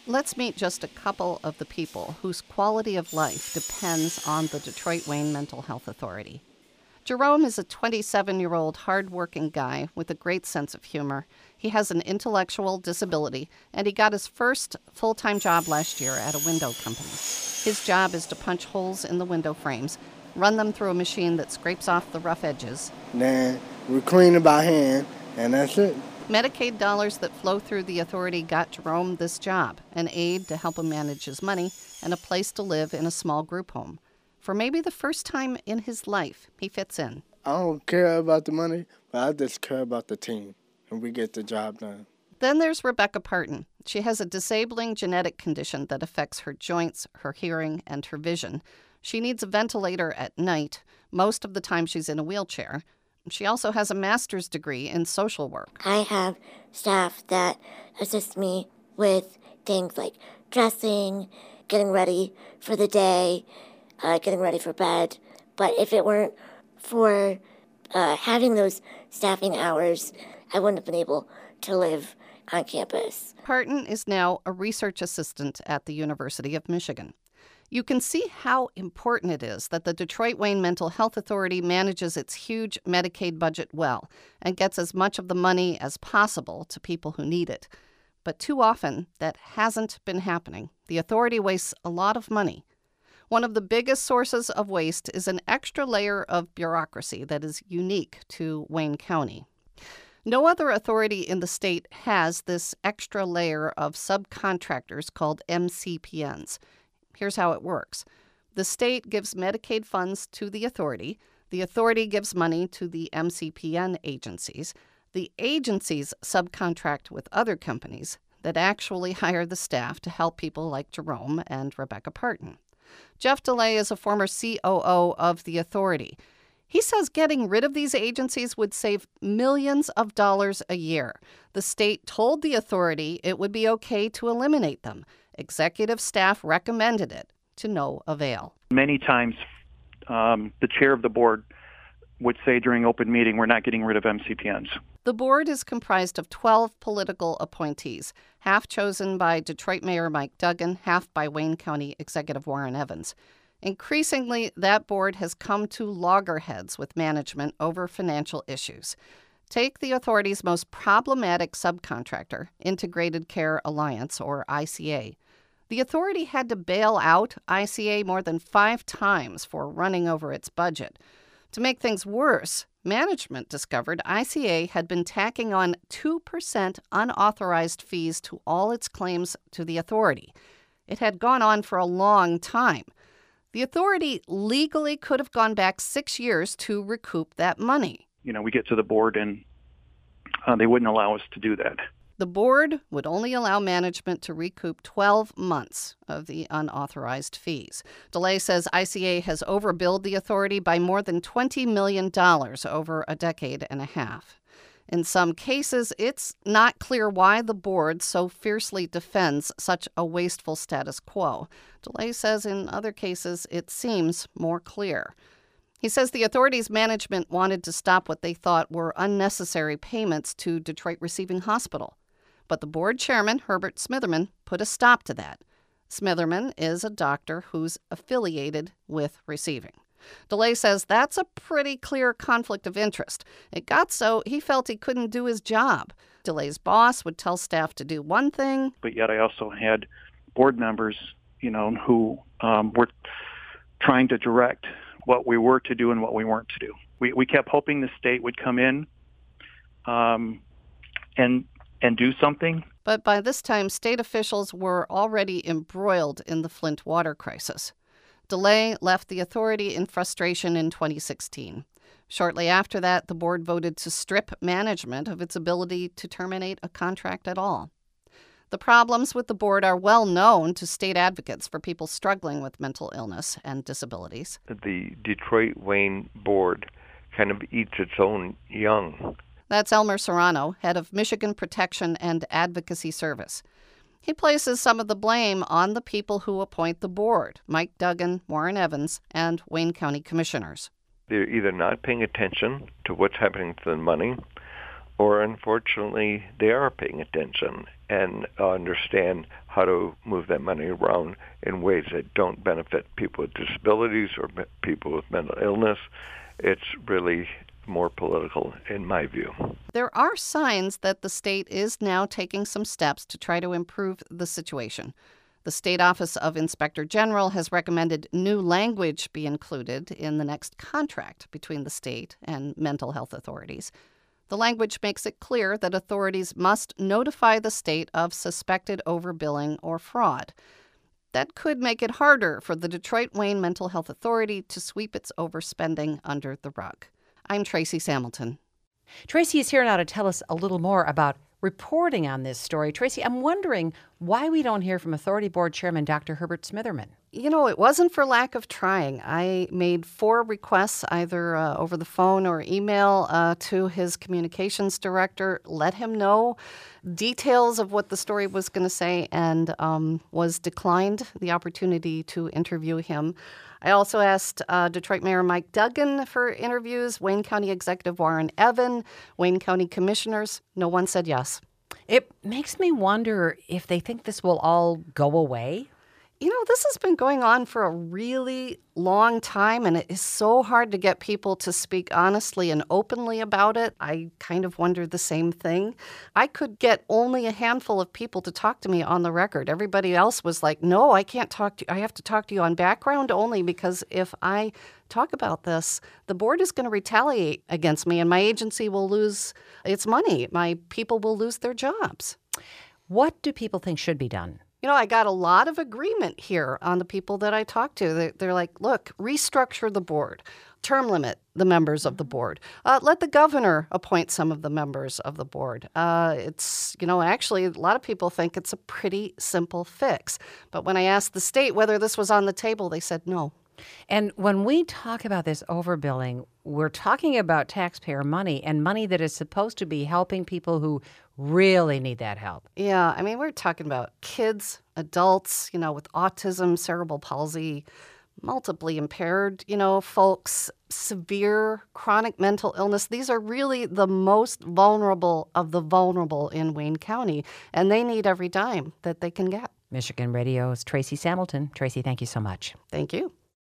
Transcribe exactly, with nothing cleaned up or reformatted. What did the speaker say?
Let's meet just a couple of the people whose quality of life depends on the Detroit-Wayne Mental Health Authority. Jerome is a twenty-seven-year-old hard-working guy with a great sense of humor. He has an intellectual disability, and he got his first full-time job last year at a window company. His job is to punch holes in the window frames, run them through a machine that scrapes off the rough edges. Then we clean it by hand, and that's it. Medicaid dollars that flow through the authority got Jerome this job, an aide to help him manage his money, and a place to live in a small group home. For maybe the first time in his life, he fits in. I don't care about the money, but I just care about the team, and we get the job done. Then there's Rebecca Parton. She has a disabling genetic condition that affects her joints, her hearing, and her vision. She needs a ventilator at night. Most of the time she's in a wheelchair. She also has a master's degree in social work. I have staff that assist me with things like dressing, getting ready for the day, uh, getting ready for bed. But if it weren't for uh, having those staffing hours, I wouldn't have been able to live on campus. Parton is now a research assistant at the University of Michigan. You can see how important it is that the Detroit-Wayne Mental Health Authority manages its huge Medicaid budget well and gets as much of the money as possible to people who need it. But too often, that hasn't been happening. The authority wastes a lot of money. One of the biggest sources of waste is an extra layer of bureaucracy that is unique to Wayne County. No other authority in the state has this extra layer of subcontractors called M C P Ns. Here's how it works. The state gives Medicaid funds to the authority. The authority gives money to the M C P N agencies. The agencies subcontract with other companies that actually hire the staff to help people like Jerome and Rebecca Parton. Jeff DeLay is a former C O O of the authority. He says getting rid of these agencies would save millions of dollars a year. The state told the authority it would be okay to eliminate them. Executive staff recommended it, to no avail. Many times, um, the chair of the board would say during open meeting, we're not getting rid of M C P Ns. The board is comprised of twelve political appointees, half chosen by Detroit Mayor Mike Duggan, half by Wayne County Executive Warren Evans. Increasingly, that board has come to loggerheads with management over financial issues. Take the authority's most problematic subcontractor, Integrated Care Alliance, or I C A. The authority had to bail out I C A more than five times for running over its budget. To make things worse, management discovered I C A had been tacking on two percent unauthorized fees to all its claims to the authority. It had gone on for a long time. The authority legally could have gone back six years to recoup that money. You know, we get to the board and uh, they wouldn't allow us to do that. The board would only allow management to recoup twelve months of the unauthorized fees. DeLay says I C A has overbilled the authority by more than twenty million dollars over a decade and a half. In some cases, it's not clear why the board so fiercely defends such a wasteful status quo. DeLay says in other cases, it seems more clear. He says the authority's management wanted to stop what they thought were unnecessary payments to Detroit Receiving Hospital. But the board chairman, Herbert Smitherman, put a stop to that. Smitherman is a doctor who's affiliated with Receiving. DeLay says that's a pretty clear conflict of interest. It got so he felt he couldn't do his job. DeLay's boss would tell staff to do one thing. But yet I also had board members, you know, who um, were trying to direct what we were to do and what we weren't to do. We we kept hoping the state would come in um, and and do something. But by this time, state officials were already embroiled in the Flint water crisis. DeLay left the authority in frustration in twenty sixteen. Shortly after that, the board voted to strip management of its ability to terminate a contract at all. The problems with the board are well known to state advocates for people struggling with mental illness and disabilities. The Detroit-Wayne board kind of eats its own young. That's Elmer Serrano, head of Michigan Protection and Advocacy Service. He places some of the blame on the people who appoint the board, Mike Duggan, Warren Evans, and Wayne County commissioners. They're either not paying attention to what's happening to the money, or unfortunately, they are paying attention and understand how to move that money around in ways that don't benefit people with disabilities or people with mental illness. It's really more political, in my view. There are signs that the state is now taking some steps to try to improve the situation. The State Office of Inspector General has recommended new language be included in the next contract between the state and mental health authorities. The language makes it clear that authorities must notify the state of suspected overbilling or fraud. That could make it harder for the Detroit-Wayne Mental Health Authority to sweep its overspending under the rug. I'm Tracy Samilton. Tracy is here now to tell us a little more about reporting on this story. Tracy, I'm wondering why we don't hear from Authority Board Chairman Doctor Herbert Smitherman. You know, it wasn't for lack of trying. I made four requests, either uh, over the phone or email, uh, to his communications director, let him know details of what the story was going to say, and um, was declined the opportunity to interview him. I also asked uh, Detroit Mayor Mike Duggan for interviews, Wayne County Executive Warren Evan, Wayne County Commissioners. No one said yes. It makes me wonder if they think this will all go away. You know, this has been going on for a really long time, and it is so hard to get people to speak honestly and openly about it. I kind of wonder the same thing. I could get only a handful of people to talk to me on the record. Everybody else was like, no, I can't talk to you. I have to talk to you on background only, because if I talk about this, the board is going to retaliate against me and my agency will lose its money. My people will lose their jobs. What do people think should be done? You know, I got a lot of agreement here on the people that I talked to. They're, they're like, look, restructure the board, term limit the members of the board, uh, let the governor appoint some of the members of the board. Uh, it's, you know, actually, a lot of people think it's a pretty simple fix. But when I asked the state whether this was on the table, they said no. And when we talk about this overbilling, we're talking about taxpayer money and money that is supposed to be helping people who really need that help. Yeah, I mean, we're talking about kids, adults, you know, with autism, cerebral palsy, multiply impaired, you know, folks, severe chronic mental illness. These are really the most vulnerable of the vulnerable in Wayne County, and they need every dime that they can get. Michigan Radio's Tracy Samilton. Tracy, thank you so much. Thank you.